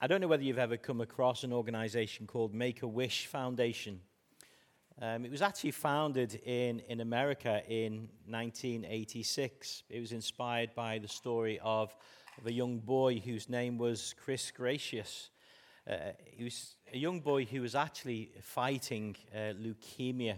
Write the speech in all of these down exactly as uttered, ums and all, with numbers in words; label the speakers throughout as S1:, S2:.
S1: I don't know whether you've ever come across an organization called Make-A-Wish Foundation. Um, it was actually founded in, in America in nineteen eighty-six. It was inspired by the story of, of a young boy whose name was Chris Gracious. Uh, he was a young boy who was actually fighting uh, leukemia.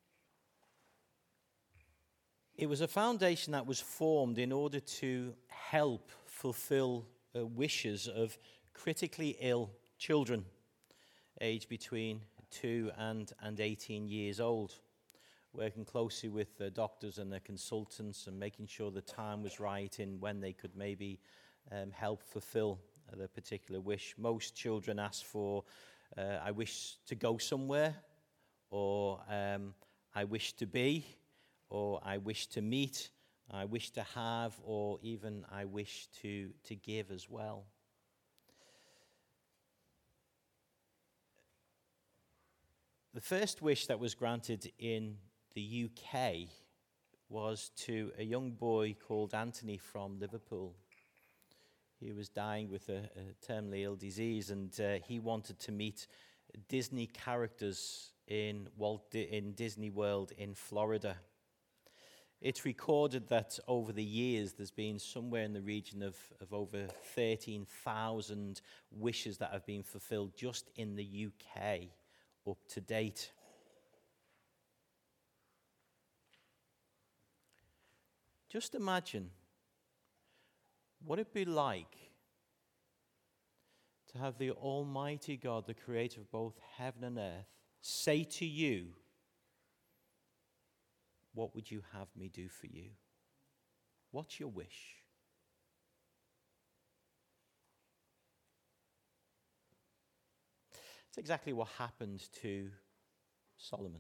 S1: It was a foundation that was formed in order to help fulfill uh, wishes of critically ill children, aged between two and, and eighteen years old, working closely with the doctors and the consultants and making sure the time was right in when they could maybe um, help fulfill uh, their particular wish. Most children ask for, uh, I wish to go somewhere, or um, I wish to be, or I wish to meet, I wish to have, or even I wish to, to give as well. The first wish that was granted in the U K was to a young boy called Anthony from Liverpool. He was dying with a, a terminally ill disease, and uh, he wanted to meet Disney characters in Walt Di- in Disney World in Florida. It's recorded that over the years there's been somewhere in the region of, of over thirteen thousand wishes that have been fulfilled just in the U K up to date. Just imagine what it'd be like to have the Almighty God, the creator of both heaven and earth, say to you, "What would you have me do for you? What's your wish?" It's exactly what happened to Solomon.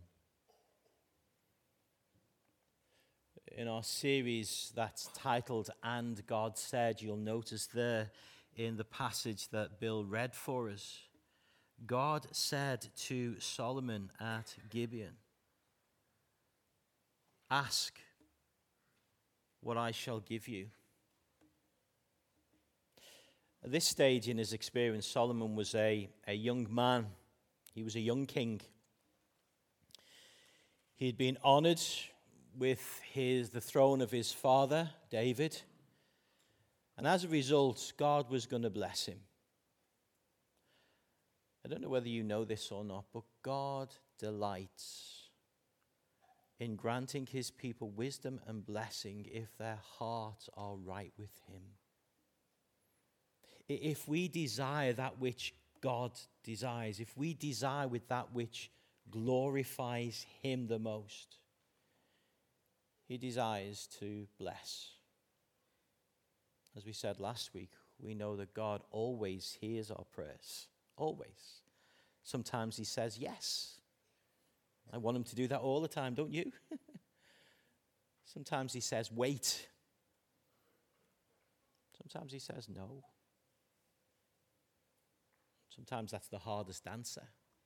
S1: In our series that's titled "And God Said," you'll notice there in the passage that Bill read for us, God said to Solomon at Gibeon, "Ask what I shall give you." At this stage in his experience, Solomon was a, a young man. He was a young king. He'd been honored with his, the throne of his father, David. And as a result, God was going to bless him. I don't know whether you know this or not, but God delights in granting his people wisdom and blessing if their hearts are right with him. If we desire that which God desires, if we desire with that which glorifies him the most, he desires to bless. As we said last week, we know that God always hears our prayers. Always. Sometimes he says yes. I want him to do that all the time, don't you? Sometimes he says wait. Sometimes he says no. Sometimes that's the hardest answer.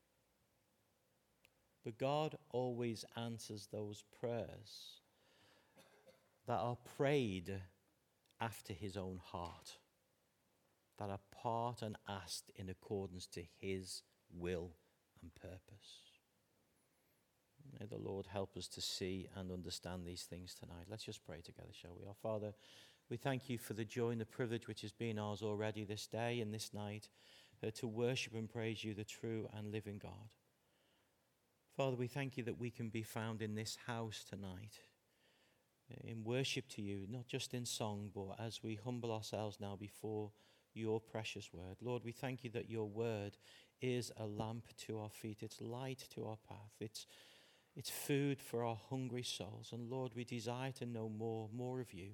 S1: But God always answers those prayers that are prayed after his own heart, that are part and asked in accordance to his will and purpose. May the Lord help us to see and understand these things tonight. Let's just pray together, shall we? Our Father, we thank you for the joy and the privilege which has been ours already this day and this night, uh, to worship and praise you, the true and living God. Father, we thank you that we can be found in this house tonight, in worship to you, not just in song, but as we humble ourselves now before your precious word. Lord, we thank you that your word is a lamp to our feet. It's light to our path. It's, it's food for our hungry souls. And Lord, we desire to know more, more of you.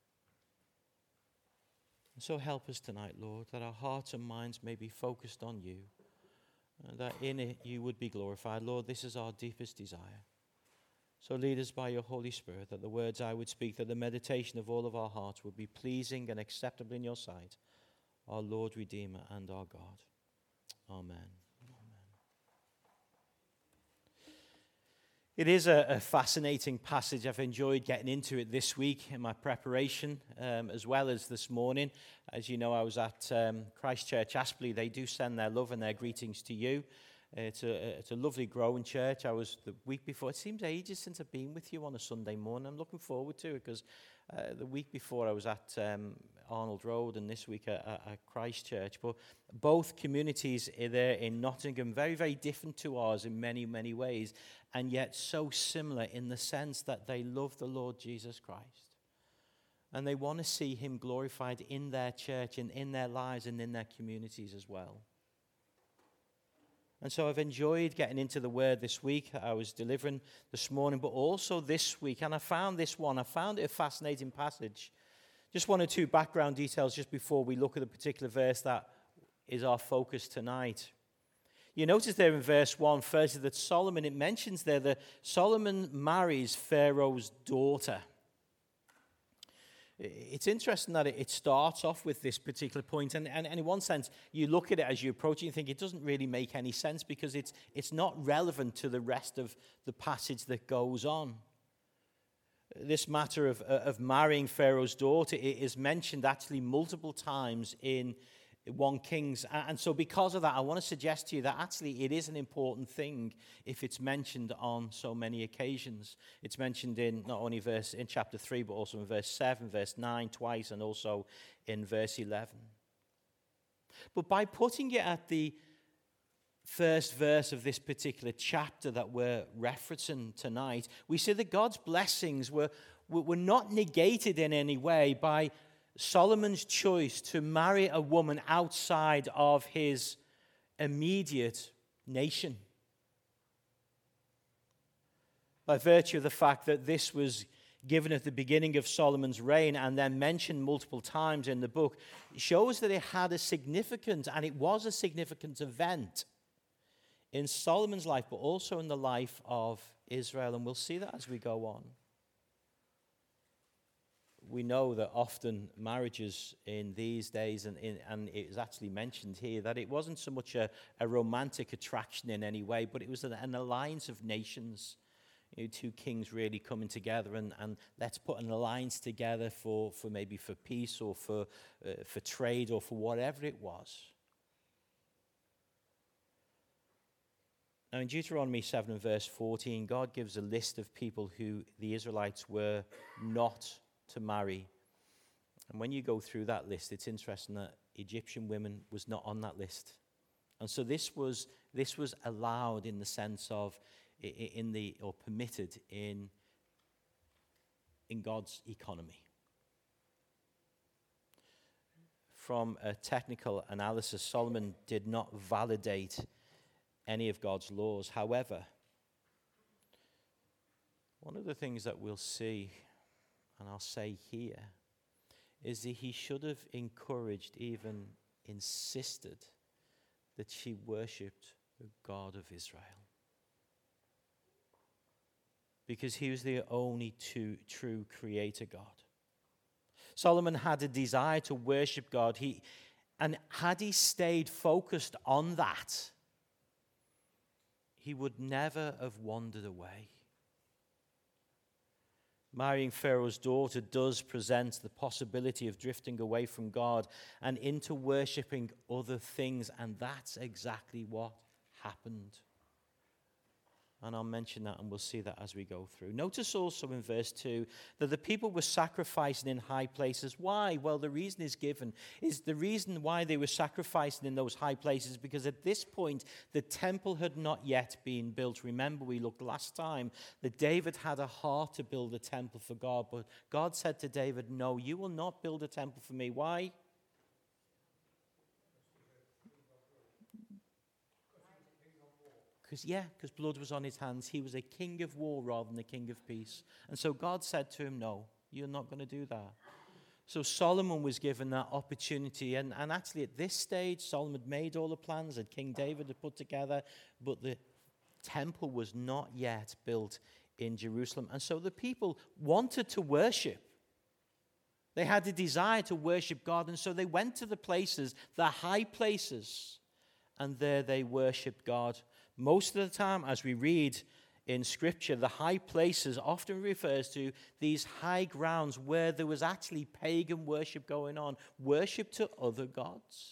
S1: And so help us tonight, Lord, that our hearts and minds may be focused on you, and that in it you would be glorified. Lord, this is our deepest desire. So lead us by your Holy Spirit, that the words I would speak, that the meditation of all of our hearts would be pleasing and acceptable in your sight, our Lord, Redeemer, and our God. Amen. Amen. It is a, a fascinating passage. I've enjoyed getting into it this week in my preparation, um, as well as this morning. As you know, I was at um, Christchurch Aspley. They do send their love and their greetings to you. It's a, it's a lovely growing church. I was the week before. It seems ages since I've been with you on a Sunday morning. I'm looking forward to it because uh, the week before I was at um, Arnold Road and this week at, at Christchurch. But both communities are there in Nottingham, very, very different to ours in many, many ways, and yet so similar in the sense that they love the Lord Jesus Christ. And they want to see him glorified in their church and in their lives and in their communities as well. And so I've enjoyed getting into the word this week. I was delivering this morning, but also this week. And I found this one, I found it a fascinating passage. Just one or two background details just before we look at the particular verse that is our focus tonight. You notice there in verse one, firstly, that Solomon, it mentions there that Solomon marries Pharaoh's daughter. It's interesting that it starts off with this particular point, and, and, and in one sense, you look at it as you approach it and think it doesn't really make any sense because it's, it's not relevant to the rest of the passage that goes on. This matter of, of marrying Pharaoh's daughter is mentioned actually multiple times in First Kings, and so because of that, I want to suggest to you that actually it is an important thing if it's mentioned on so many occasions. It's mentioned in not only verse in chapter three, but also in verse seven, verse nine twice, and also in verse eleven. But by putting it at the first verse of this particular chapter that we're referencing tonight, we see that God's blessings were, were not negated in any way by Solomon's choice to marry a woman outside of his immediate nation. By virtue of the fact that this was given at the beginning of Solomon's reign and then mentioned multiple times in the book, shows that it had a significant, and it was a significant event in Solomon's life, but also in the life of Israel. And we'll see that as we go on. We know that often marriages in these days, and, in, and it is actually mentioned here, that it wasn't so much a, a romantic attraction in any way, but it was an, an alliance of nations, you know, two kings really coming together, and, and let's put an alliance together for, for maybe for peace or for, uh, for trade or for whatever it was. Now in Deuteronomy seven and verse fourteen, God gives a list of people who the Israelites were not to marry. And when you go through that list, it's interesting that Egyptian women was not on that list. And so this was this was allowed in the sense of in the or permitted in in God's economy. From a technical analysis, Solomon did not validate any of God's laws. However, one of the things that we'll see, and I'll say here, is that he should have encouraged, even insisted, that she worshipped the God of Israel. Because he was the only two, true creator God. Solomon had a desire to worship God. He, and had he stayed focused on that, he would never have wandered away. Marrying Pharaoh's daughter does present the possibility of drifting away from God and into worshipping other things, and that's exactly what happened. And I'll mention that, and we'll see that as we go through. Notice also in verse two that the people were sacrificing in high places. Why? Well, the reason is given. Is the reason why they were sacrificing in those high places because at this point the temple had not yet been built. Remember, we looked last time that David had a heart to build a temple for God, but God said to David, "No, you will not build a temple for me." Why? Because, yeah, because blood was on his hands. He was a king of war rather than a king of peace. And so God said to him, "No, you're not going to do that." So Solomon was given that opportunity. And, and actually at this stage, Solomon had made all the plans that King David had put together, but the temple was not yet built in Jerusalem. And so the people wanted to worship. They had a desire to worship God. And so they went to the places, the high places, and there they worshipped God. Most of the time, as we read in Scripture, the high places often refers to these high grounds where there was actually pagan worship going on, worship to other gods.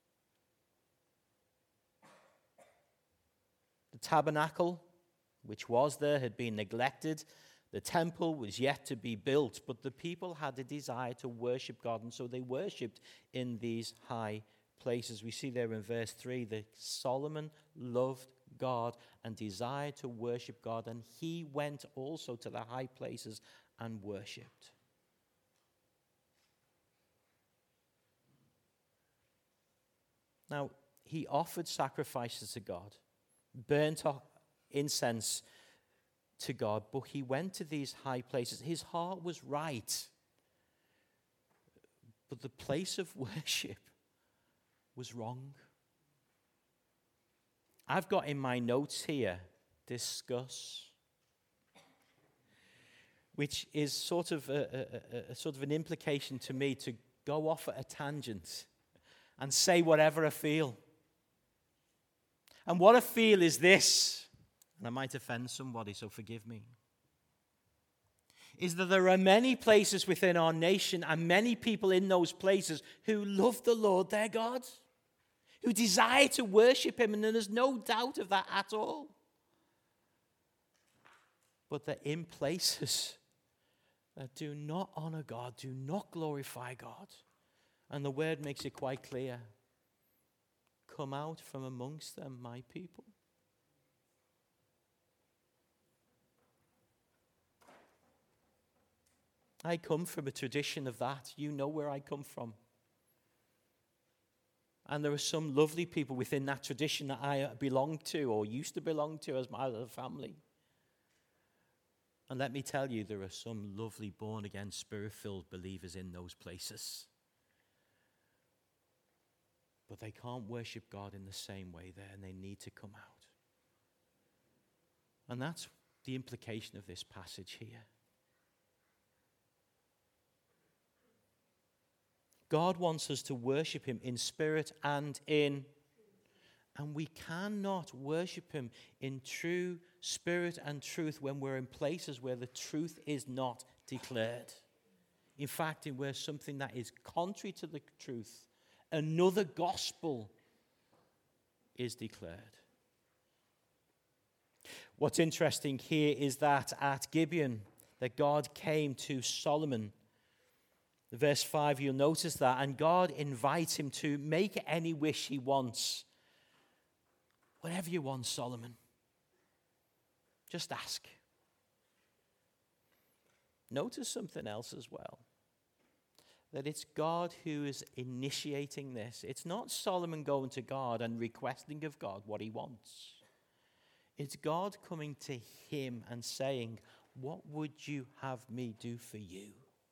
S1: The tabernacle, which was there, had been neglected. The temple was yet to be built, but the people had a desire to worship God, and so they worshipped in these high places. We see there in verse three that Solomon loved God and desired to worship God, and he went also to the high places and worshipped. Now, he offered sacrifices to God, burnt incense to God, but he went to these high places. His heart was right, but the place of worship was wrong. I've got in my notes here, discuss, which is sort of a, a, a sort of an implication to me to go off at a tangent and say whatever I feel. And what I feel is this, and I might offend somebody, so forgive me, is that there are many places within our nation and many people in those places who love the Lord their God, who desire to worship him, and there's no doubt of that at all. But they're in places that do not honor God, do not glorify God. And the word makes it quite clear. Come out from amongst them, my people. I come from a tradition of that. You know where I come from. And there are some lovely people within that tradition that I belong to or used to belong to as my family. And let me tell you, there are some lovely born-again, spirit-filled believers in those places. But they can't worship God in the same way there, and they need to come out. And that's the implication of this passage here. God wants us to worship him in spirit and in, and we cannot worship him in true spirit and truth when we're in places where the truth is not declared. In fact, where something that is contrary to the truth, another gospel is declared. What's interesting here is that at Gibeon, that God came to Solomon. Verse five, you'll notice that. And God invites him to make any wish he wants. Whatever you want, Solomon. Just ask. Notice something else as well. That it's God who is initiating this. It's not Solomon going to God and requesting of God what he wants. It's God coming to him and saying, what would you have me do for you?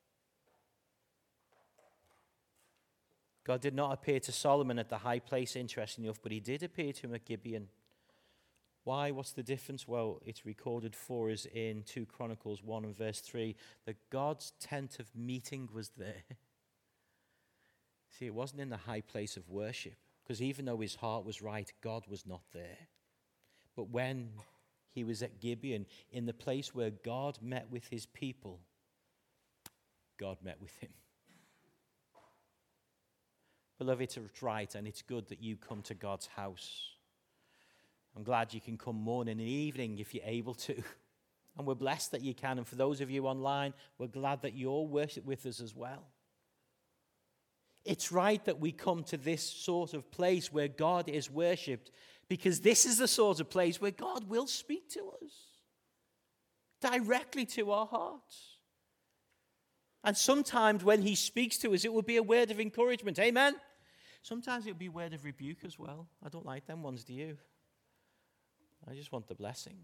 S1: God did not appear to Solomon at the high place, interestingly enough, but he did appear to him at Gibeon. Why? What's the difference? Well, it's recorded for us in Second Chronicles one and verse three that God's tent of meeting was there. See, it wasn't in the high place of worship, because even though his heart was right, God was not there. But when he was at Gibeon, in the place where God met with his people, God met with him. Beloved, it's right and it's good that you come to God's house. I'm glad you can come morning and evening if you're able to. And we're blessed that you can. And for those of you online, we're glad that you're worship with us as well. It's right that we come to this sort of place where God is worshipped, because this is the sort of place where God will speak to us directly to our hearts. And sometimes when he speaks to us, it will be a word of encouragement. Amen? Sometimes it'll be a word of rebuke as well. I don't like them ones, do you? I just want the blessings.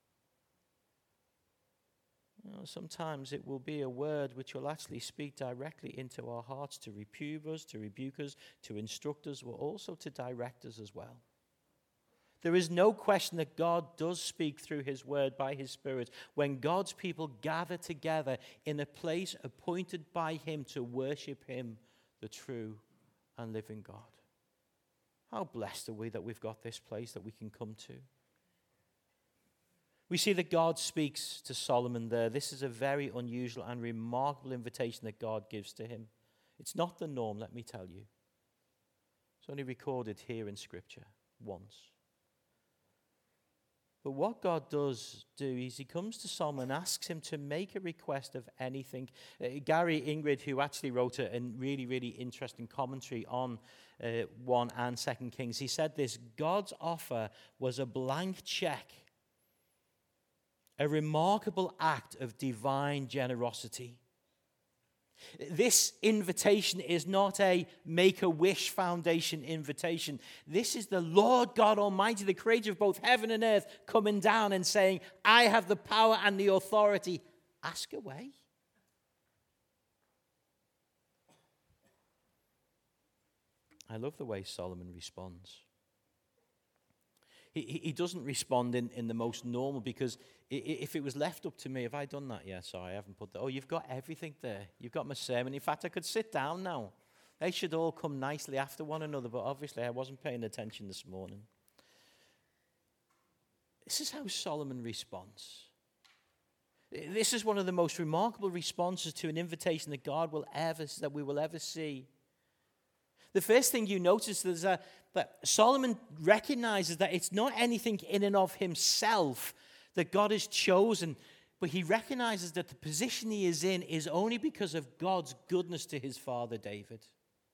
S1: You know, sometimes it will be a word which will actually speak directly into our hearts to reprove us, to rebuke us, to instruct us, but also to direct us as well. There is no question that God does speak through his word by his Spirit when God's people gather together in a place appointed by him to worship him, the true and living God. How blessed are we that we've got this place that we can come to. We see that God speaks to Solomon there. This is a very unusual and remarkable invitation that God gives to him. It's not the norm, let me tell you. It's only recorded here in Scripture once. But what God does do is he comes to Solomon and asks him to make a request of anything. Uh, Gary Ingrid, who actually wrote a, a really, really interesting commentary on uh, one and Second Kings, he said this: God's offer was a blank check, a remarkable act of divine generosity. This invitation is not a Make-A-Wish Foundation invitation. This is the Lord God Almighty, the creator of both heaven and earth, coming down and saying, I have the power and the authority. Ask away. I love the way Solomon responds. He, he doesn't respond in, in the most normal, because if it was left up to me, have I done that yet? Sorry, I haven't put that. Oh, you've got everything there. You've got my sermon. In fact, I could sit down now. They should all come nicely after one another, but obviously I wasn't paying attention this morning. This is how Solomon responds. This is one of the most remarkable responses to an invitation that God will ever, that we will ever see. The first thing you notice is that, that Solomon recognizes that it's not anything in and of himself that God has chosen, but he recognizes that the position he is in is only because of God's goodness to his father David.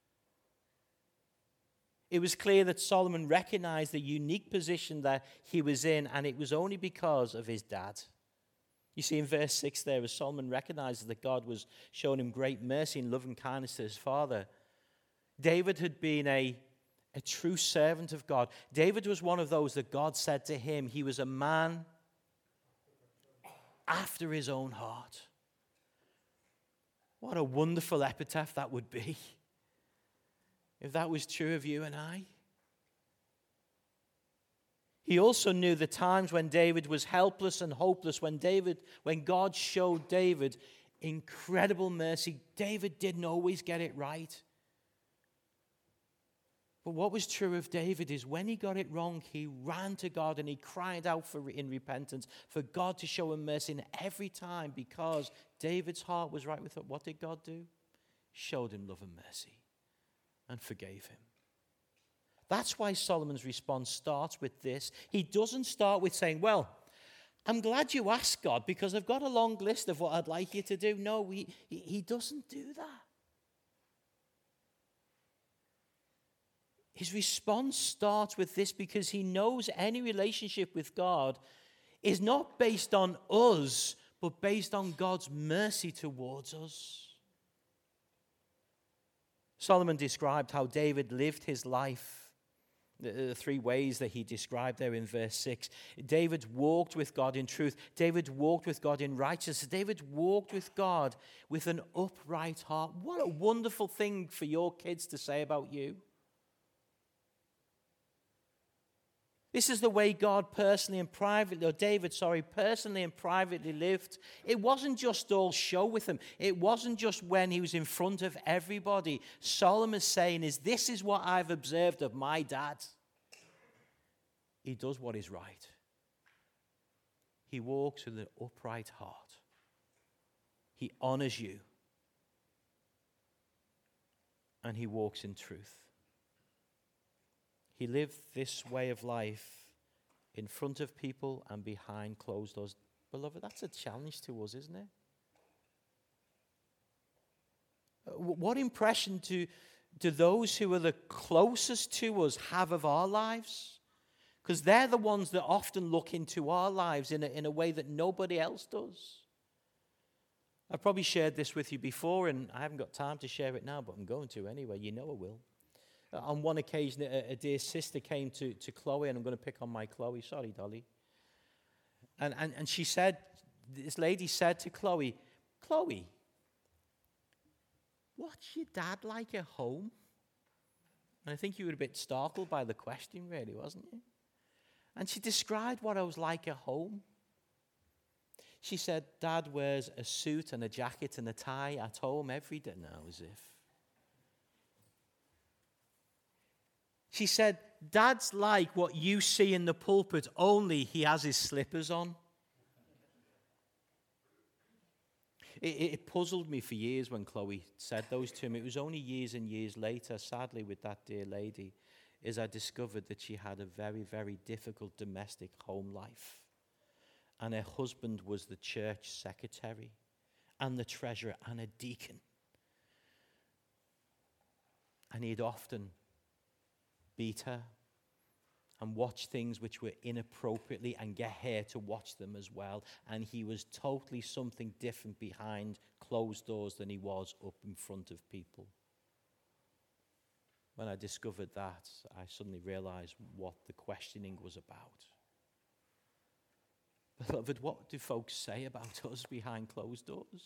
S1: It was clear that Solomon recognized the unique position that he was in, and it was only because of his dad. You see in verse six there, as Solomon recognizes that God was showing him great mercy and loving kindness to his father, David had been a, a true servant of God. David was one of those that God said to him, he was a man after his own heart. What a wonderful epitaph that would be if that was true of you and I. He also knew the times when David was helpless and hopeless, when David, when God showed David incredible mercy. David didn't always get it right. But what was true of David is when he got it wrong, he ran to God and he cried out for in repentance for God to show him mercy. And every time, because David's heart was right with it, what did God do? Showed him love and mercy and forgave him. That's why Solomon's response starts with this. He doesn't start with saying, well, I'm glad you asked, God, because I've got a long list of what I'd like you to do. No, he, he doesn't do that. His response starts with this because he knows any relationship with God is not based on us, but based on God's mercy towards us. Solomon described how David lived his life, the three ways that he described there in verse six. David walked with God in truth. David walked with God in righteousness. David walked with God with an upright heart. What a wonderful thing for your kids to say about you. This is the way God personally and privately, or David, sorry, personally and privately lived. It wasn't just all show with him. It wasn't just when he was in front of everybody. Solomon's saying is, this is what I've observed of my dad. He does what is right. He walks with an upright heart. He honors you. And he walks in truth. He lived this way of life in front of people and behind closed doors. Beloved, that's a challenge to us, isn't it? What impression do, do those who are the closest to us have of our lives? Because they're the ones that often look into our lives in a, in a way that nobody else does. I've probably shared this with you before, and I haven't got time to share it now, but I'm going to anyway. You know I will. On one occasion, a, a dear sister came to, to Chloe, and I'm going to pick on my Chloe. Sorry, Dolly. And, and, and she said, this lady said to Chloe, Chloe, what's your dad like at home? And I think you were a bit startled by the question, really, wasn't you? And she described what I was like at home. She said, Dad wears a suit and a jacket and a tie at home every day. No, as if. She said, Dad's like what you see in the pulpit, only he has his slippers on. It, it it puzzled me for years when Chloe said those to me. It was only years and years later, sadly, with that dear lady, is I discovered that she had a very, very difficult domestic home life. And her husband was the church secretary and the treasurer and a deacon. And he'd often beat her and watch things which were inappropriately and get her to watch them as well. And he was totally something different behind closed doors than he was up in front of people. When I discovered that, I suddenly realized what the questioning was about. Beloved, what do folks say about us behind closed doors?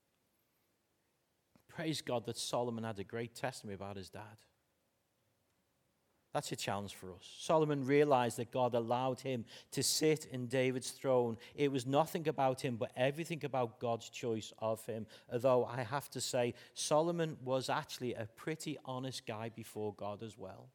S1: Praise God that Solomon had a great testimony about his dad. That's a challenge for us. Solomon realized that God allowed him to sit in David's throne. It was nothing about him, but everything about God's choice of him. Although I have to say, Solomon was actually a pretty honest guy before God as well.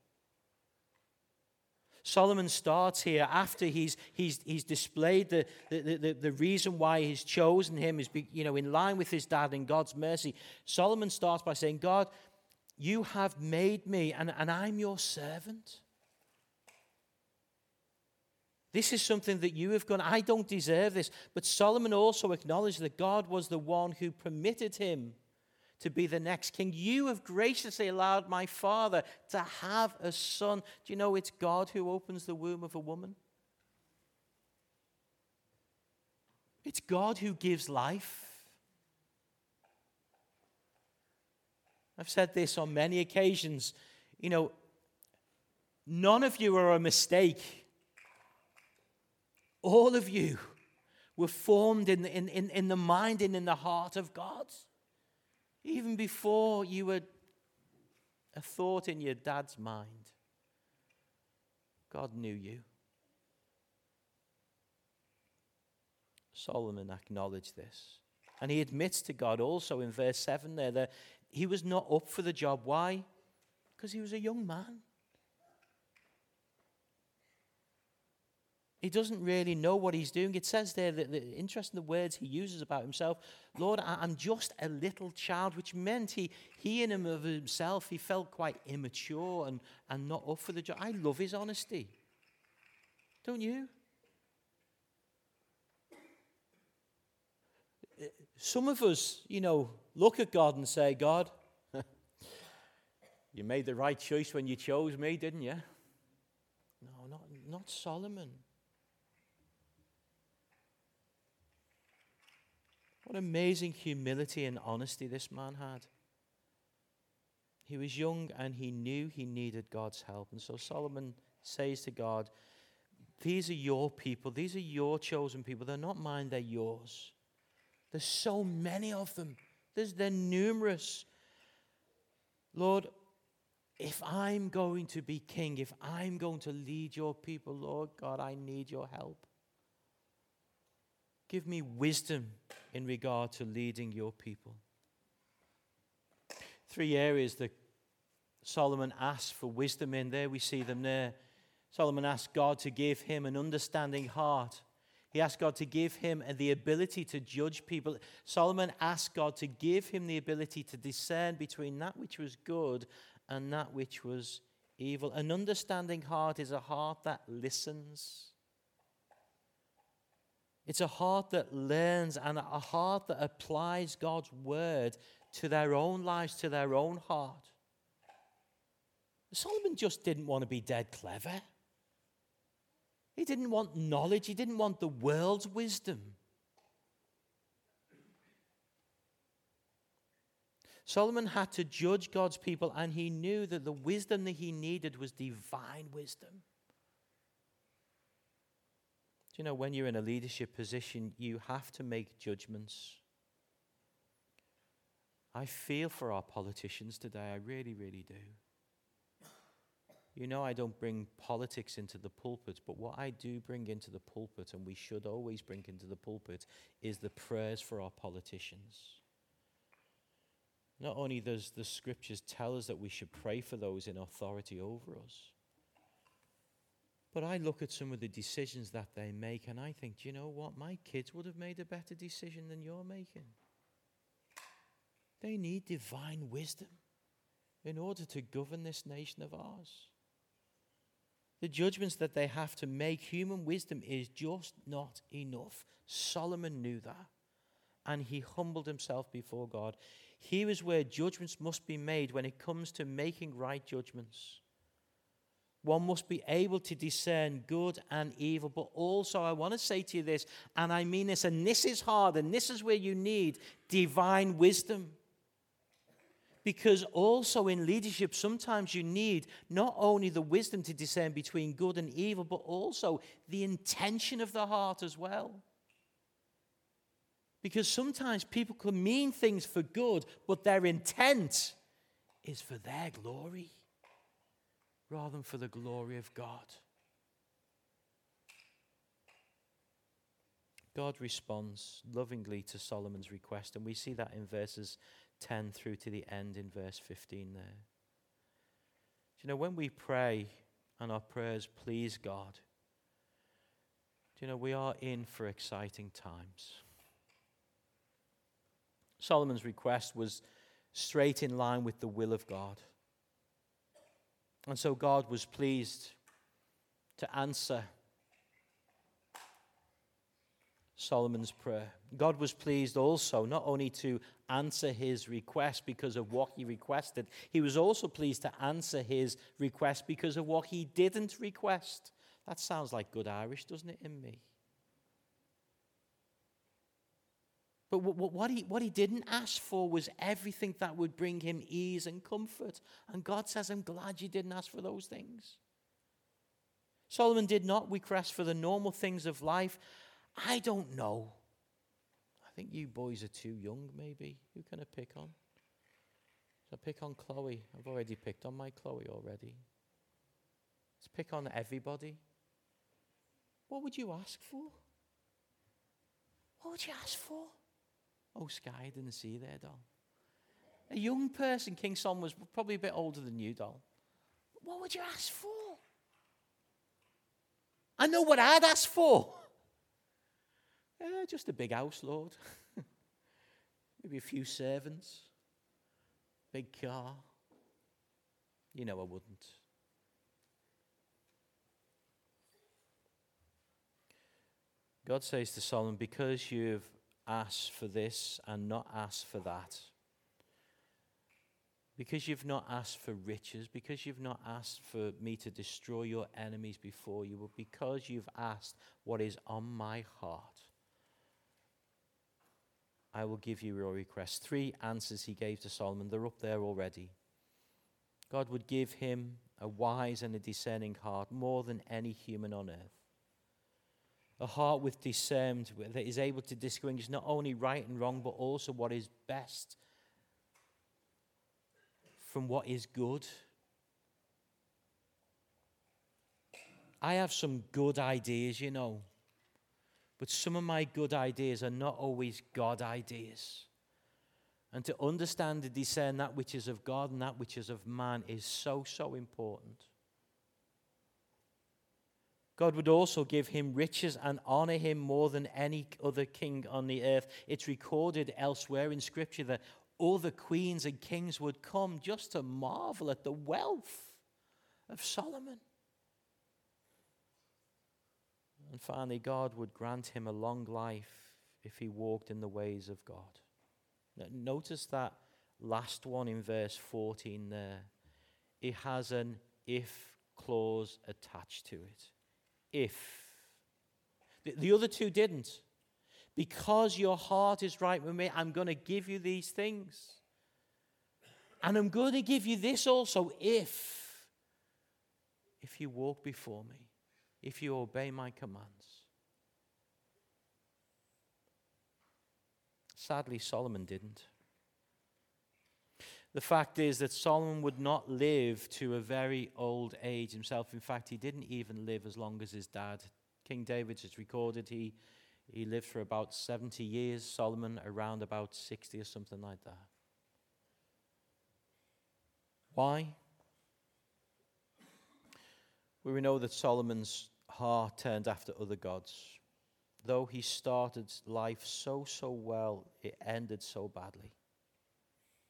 S1: Solomon starts here after he's he's he's displayed the the, the, the reason why he's chosen him is be, you know in line with his dad and God's mercy. Solomon starts by saying, God, you have made me, and, and I'm your servant. This is something that you have done. I don't deserve this. But Solomon also acknowledged that God was the one who permitted him to be the next king. You have graciously allowed my father to have a son. Do you know it's God who opens the womb of a woman? It's God who gives life. I've said this on many occasions. You know, none of you are a mistake. All of you were formed in the, in, in, in the mind and in the heart of God. Even before you were a thought in your dad's mind, God knew you. Solomon acknowledged this. And he admits to God also in verse seven there that he was not up for the job. Why? Because he was a young man. He doesn't really know what he's doing. It says there that the interesting the words he uses about himself. Lord, I'm just a little child, which meant he, he in and of himself, he felt quite immature and, and not up for the job. I love his honesty. Don't you? Some of us, you know, look at God and say, God, you made the right choice when you chose me, didn't you? No, not, not Solomon. What amazing humility and honesty this man had. He was young and he knew he needed God's help. And so Solomon says to God, these are your people. These are your chosen people. They're not mine, they're yours. There's so many of them. There's, they're numerous. Lord, if I'm going to be king, if I'm going to lead your people, Lord God, I need your help. Give me wisdom in regard to leading your people. Three areas that Solomon asked for wisdom in. There we see them there. Solomon asked God to give him an understanding heart. He asked God to give him the ability to judge people. Solomon asked God to give him the ability to discern between that which was good and that which was evil. An understanding heart is a heart that listens. It's a heart that learns and a heart that applies God's word to their own lives, to their own heart. Solomon just didn't want to be dead clever. He didn't want knowledge. He didn't want the world's wisdom. Solomon had to judge God's people, and he knew that the wisdom that he needed was divine wisdom. Do you know, when you're in a leadership position, you have to make judgments. I feel for our politicians today. I really, really do. You know, I don't bring politics into the pulpit, but what I do bring into the pulpit, and we should always bring into the pulpit, is the prayers for our politicians. Not only does the scriptures tell us that we should pray for those in authority over us, but I look at some of the decisions that they make, and I think, do you know what? My kids would have made a better decision than you're making. They need divine wisdom in order to govern this nation of ours. The judgments that they have to make, human wisdom is just not enough. Solomon knew that, and he humbled himself before God. Here is where judgments must be made when it comes to making right judgments. One must be able to discern good and evil, but also I want to say to you this, and I mean this, and this is hard, and this is where you need divine wisdom. Because also in leadership, sometimes you need not only the wisdom to discern between good and evil, but also the intention of the heart as well. Because sometimes people can mean things for good, but their intent is for their glory rather than for the glory of God. God responds lovingly to Solomon's request, and we see that in verses ten through to the end in verse fifteen there. Do you know, when we pray and our prayers please God, do you know, we are in for exciting times. Solomon's request was straight in line with the will of God. And so God was pleased to answer Solomon's prayer. God was pleased also not only to answer his request because of what he requested, he was also pleased to answer his request because of what he didn't request. That sounds like good Irish, doesn't it, in me? But what he, what he didn't ask for was everything that would bring him ease and comfort. And God says, I'm glad you didn't ask for those things. Solomon did not request for the normal things of life. I don't know. I think you boys are too young, maybe. Who can I pick on? Shall I pick on Chloe? I've already picked on my Chloe already. Let's pick on everybody. What would you ask for? What would you ask for? Oh, Sky, I didn't see you there, doll. A young person, King Solomon was probably a bit older than you, doll. What would you ask for? I know what I'd ask for. Uh, just a big house, Lord. Maybe a few servants. Big car. You know I wouldn't. God says to Solomon, because you've asked for this and not asked for that, because you've not asked for riches, because you've not asked for me to destroy your enemies before you, but because you've asked what is on my heart, I will give you your request. Three answers he gave to Solomon. They're up there already. God would give him a wise and a discerning heart more than any human on earth. A heart with discernment that is able to distinguish not only right and wrong, but also what is best from what is good. I have some good ideas, you know. But some of my good ideas are not always God ideas. And to understand and discern that which is of God and that which is of man is so, so important. God would also give him riches and honor him more than any other king on the earth. It's recorded elsewhere in Scripture that other queens and kings would come just to marvel at the wealth of Solomon. And finally, God would grant him a long life if he walked in the ways of God. Now, notice that last one in verse fourteen there. It has an if clause attached to it. If. The, the other two didn't. Because your heart is right with me, I'm going to give you these things. And I'm going to give you this also if, if you walk before me, if you obey my commands. Sadly, Solomon didn't. The fact is that Solomon would not live to a very old age himself. In fact, he didn't even live as long as his dad. King David is recorded he, he lived for about seventy years. Solomon around about sixty or something like that. Why? Well, we know that Solomon's heart turned after other gods. Though he started life so, so well, it ended so badly.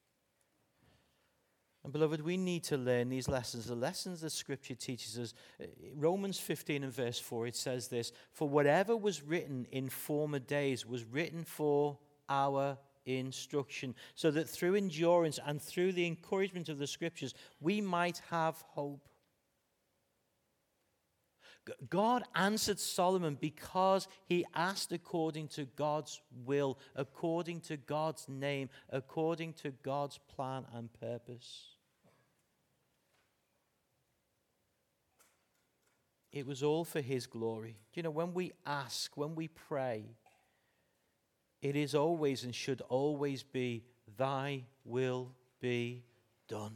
S1: And beloved, we need to learn these lessons, the lessons that Scripture teaches us. Romans fifteen and verse four, it says this, "For whatever was written in former days was written for our instruction, so that through endurance and through the encouragement of the Scriptures, we might have hope." God answered Solomon because he asked according to God's will, according to God's name, according to God's plan and purpose. It was all for his glory. You know, when we ask, when we pray, it is always and should always be, "Thy will be done."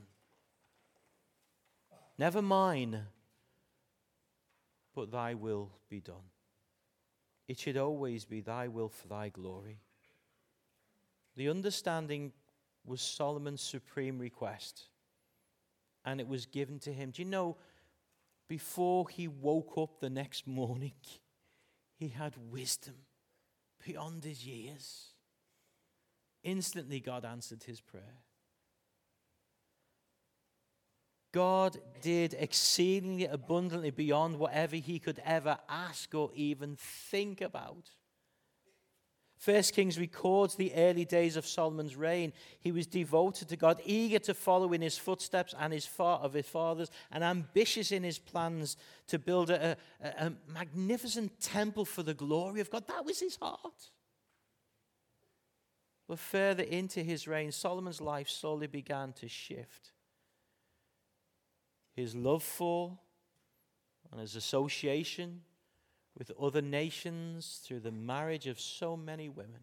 S1: Never mine, but thy will be done. It should always be thy will for thy glory. The understanding was Solomon's supreme request, and it was given to him. Do you know, before he woke up the next morning, he had wisdom beyond his years. Instantly, God answered his prayer. God did exceedingly abundantly beyond whatever he could ever ask or even think about. First Kings records the early days of Solomon's reign. He was devoted to God, eager to follow in his footsteps and his fa- of his fathers, and ambitious in his plans to build a, a, a magnificent temple for the glory of God. That was his heart. But further into his reign, Solomon's life slowly began to shift. His love for and his association with other nations through the marriage of so many women,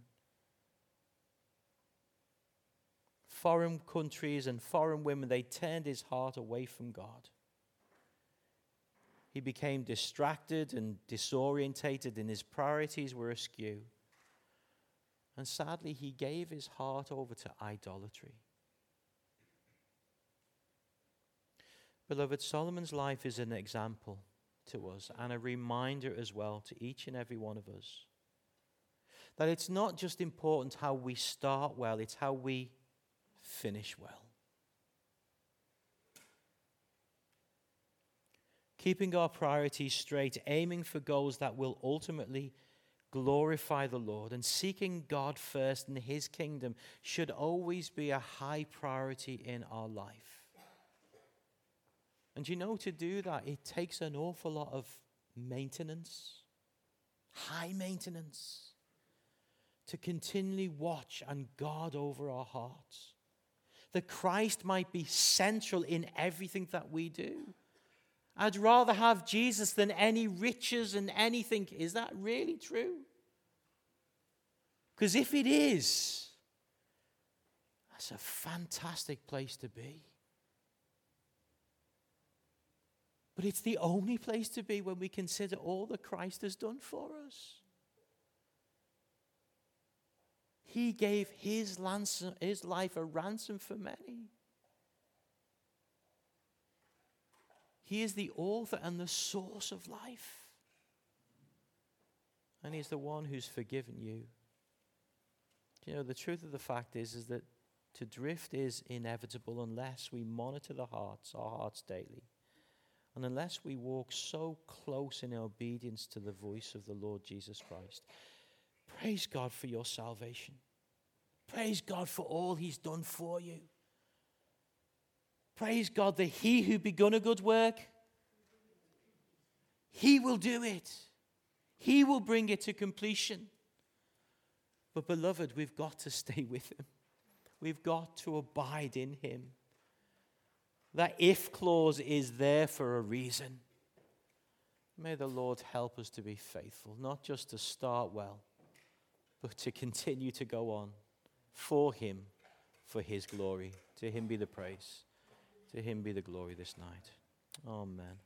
S1: foreign countries and foreign women, they turned his heart away from God. He became distracted and disorientated, and his priorities were askew. And sadly, he gave his heart over to idolatry. Beloved, Solomon's life is an example to us and a reminder as well to each and every one of us that it's not just important how we start well, it's how we finish well. Keeping our priorities straight, aiming for goals that will ultimately glorify the Lord, and seeking God first and his kingdom should always be a high priority in our life. And you know, to do that, it takes an awful lot of maintenance, high maintenance, to continually watch and guard over our hearts, that Christ might be central in everything that we do. I'd rather have Jesus than any riches and anything. Is that really true? Because if it is, that's a fantastic place to be. But it's the only place to be when we consider all that Christ has done for us. He gave his, ransom, his life a ransom for many. He is the author and the source of life. And he's the one who's forgiven you. You know, the truth of the fact is, is that to drift is inevitable unless we monitor the hearts, our hearts daily. And unless we walk so close in obedience to the voice of the Lord Jesus Christ. Praise God for your salvation. Praise God for all he's done for you. Praise God that he who begun a good work, he will do it. He will bring it to completion. But beloved, we've got to stay with him. We've got to abide in him. That if clause is there for a reason. May the Lord help us to be faithful, not just to start well, but to continue to go on for him, for his glory. To him be the praise. To him be the glory this night. Amen.